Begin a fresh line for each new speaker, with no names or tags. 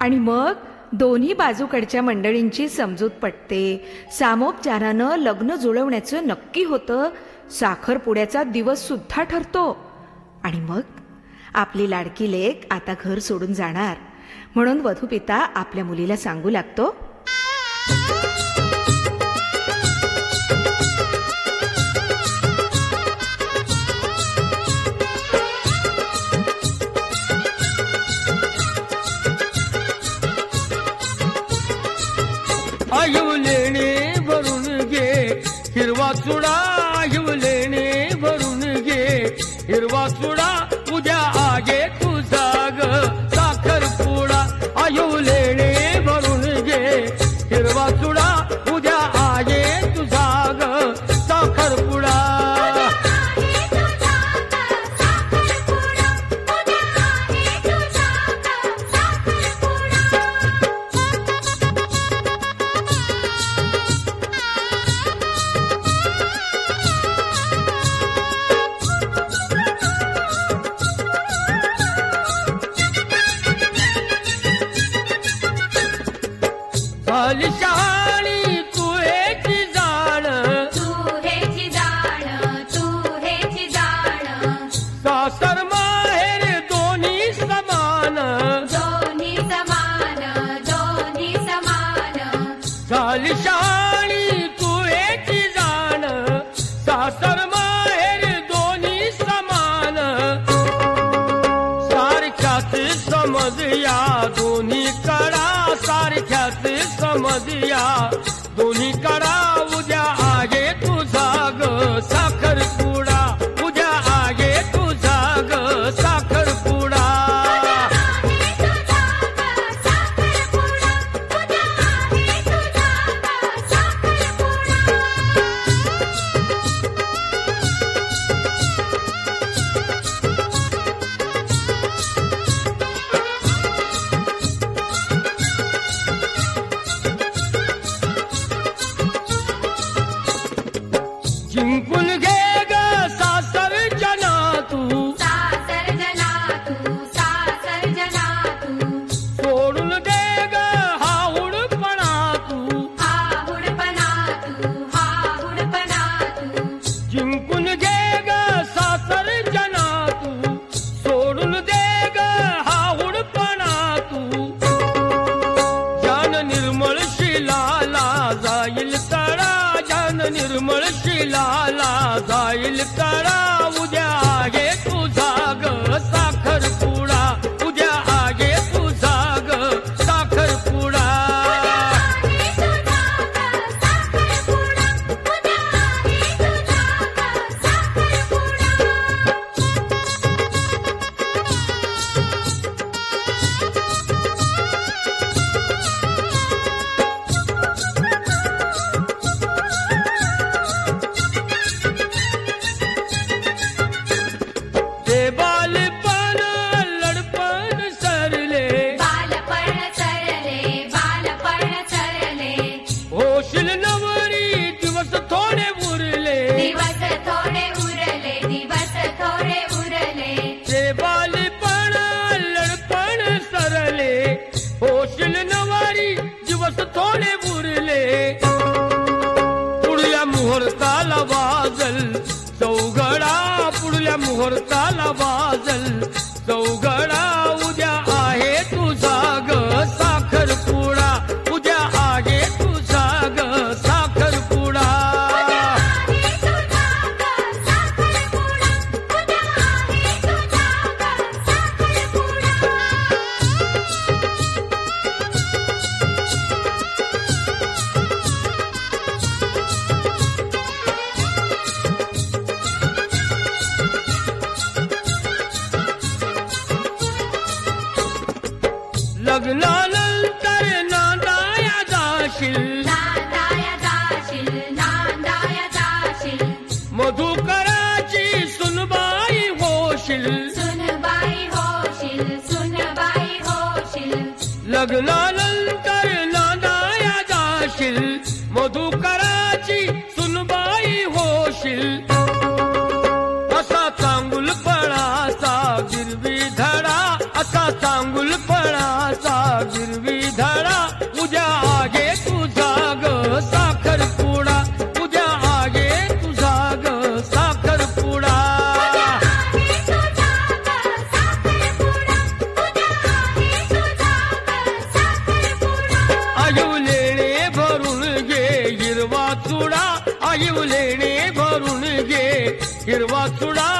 आणि मग दोन्ही बाजूकडच्या मंडळींची समजूत पटते. सामोपचारानं लग्न जुळवण्याचं नक्की होतं. साखरपुड्याचा दिवस सुद्धा ठरतो. आणि मग आपली लाडकी लेक आता घर सोडून जाणार म्हणून वधूपिता आपल्या मुलीला सांगू लागतो,
आयुलेणे भरून घे हिरवा चुडा, आयुलेणे भरून घे हिरवा चुडा, उद्या आगे तुझा ग साखरपुडा. आयुलेणे भरून घे हिरवा चुडा, उद्या आगे तुझा ग साखरपुडा. झाली शहाणी तू हेची जाण,
तू हेची जाण, तू हेची जाण.
सासर माहेर दोन्ही समान,
दोन्ही समान, दोन्ही समान.
झाली शहाणी तू हेची जाण, सासर माहेर दोन्ही समान. सारख्याच समज या दोन्ही कडा, सारख्याच समज या दोन्ही कडा, उद्या आगे तुझा ग साखरपुडा, उद्या आगे तुझा ग साखरपुडा. जिंकून घे ग सासर जना तू,
सासर जना तू, सासर जना तू.
सोडून दे ग हाहुडपणा तू,
हाहुडपणा तू, हाहुडपणा तू.
जिंकून घे ग सासर जना तू, सोडून दे ग हाहुडपणा तू. जान निर्मळ शिलाला जाईल तळा, जान निर्मळ शिलाला जाईल तळा, उद्या आगे तुझा ग साखरपुडा, उद्या आगे तुझा ग साखरपुडा. ते बालपण लडपण सरले,
बालपण सरले, बालपण सरले.
होशील नवरी दिवस थोडे उरले,
दिवस थोडे उरले, दिवस थोडे उरले.
ते बालपण लडपण सरले, होशील नवरी दिवस थोडे उरले. पुढल्या मुहूर्ताला वाजल चौघडा, पुढल्या मुहूर्ताला वाजल चौघडा, उद्या आहे तुझा ग साखरपुडा, उद्या आहे तुझा ग साखरपुडा. लग्नानंतर नांदाया जाशील,
नांदाया जाशील, नांदाया जाशील.
मधुकराची सुनबाई होशील,
सुनबाई होशील, सुनबाई होशील.
लग्नानंतर नांदाया जाशील, मधुकराची सुनबाई होशील. असा चांगुलपणाचा गिरवी धडा, असा चांगुलपणाचा गिरवी सुडा